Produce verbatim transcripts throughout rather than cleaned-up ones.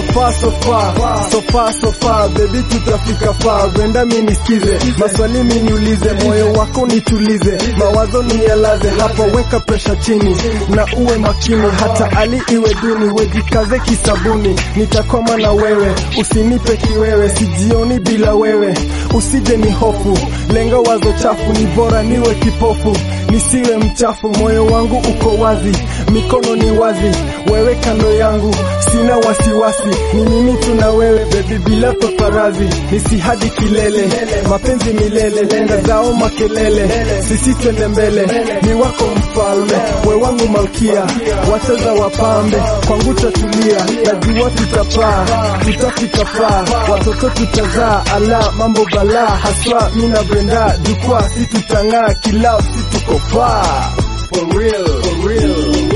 far so far, so far so far, baby tutafika far. Brenda mimi nisikize, maswali mimi niulize, moyo wako nitulize, mawazo niyalaze, hapa weka pressure chini na uwe makini, hata ali iwe duni, wejikaze kisabuni, nitakoma na wewe, usinipe kiwewe, sijioni bila wewe, usije ni hofu, lenga wazo chafu, ni bora niwe kipofu, nisiwe mchafu, moyo wangu uko wazi, mikono ni wazi, wewe kando yangu, sina wasiwasi, ni mimi tuna wewe, baby bila paparazi, nisi hadi kilele, mapenzi milele, lenga zao makelele, sisi twende mbele, ni wako mfalme, we wangu malkia, wacheza wapambe, kwangu tatulia, najua tutapaa, tutafika faa, watoto tutazaa, ala mambo bala, haswa mina Brenda, jukwa si tutang'aa, kilao si tuko faa, for real, for real.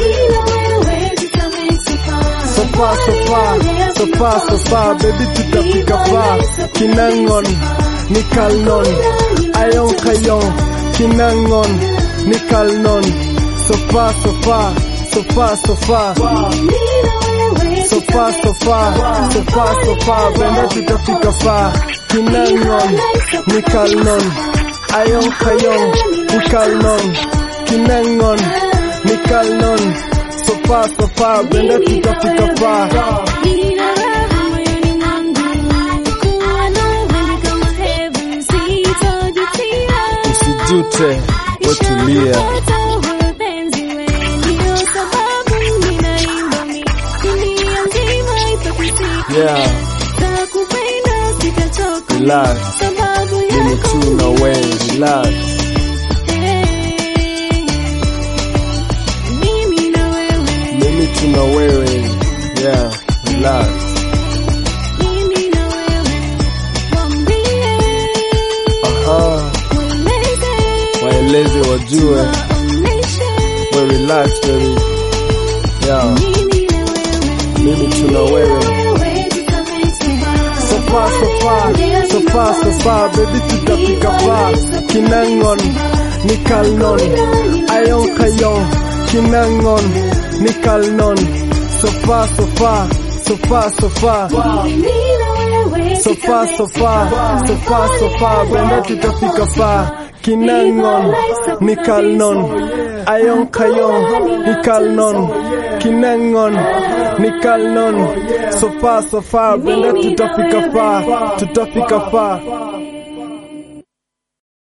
So far, so far, so far, so far, baby tutafika far. Kinangon, Nikalnon, Ayon Kayon, Kinangon, Nikalnon. So far, so far, so far, so far. So far, so far, so far, so far, Brenda tutafika far. Kinangon, Nikalnon, Ayon Kayon, Nikalnon, Kinangon, Nikalnon. So far, so far, Brenda tutafika far. Usijute, wetulia. Yeah. Relax. Mimi tu na wewe, relax. Tuna wewe, yeah, relax. Aha, waeleze wajue, we relax baby, yeah. Mimi tuna wewe. So far, so far, so far, so far, baby tutafika far. Kinangon, Nikalnon, Ayon Kayon, Kinangon, Nikalnon. So far, so far, so far, so far. So far, so far, so far, so far, Brenda tutafika far. Kinangon, Nikalnon, Ayon Kayon, Nikalnon, Kinangon, Nikalnon. So far, so far, Brenda tutafika far, tutafika far.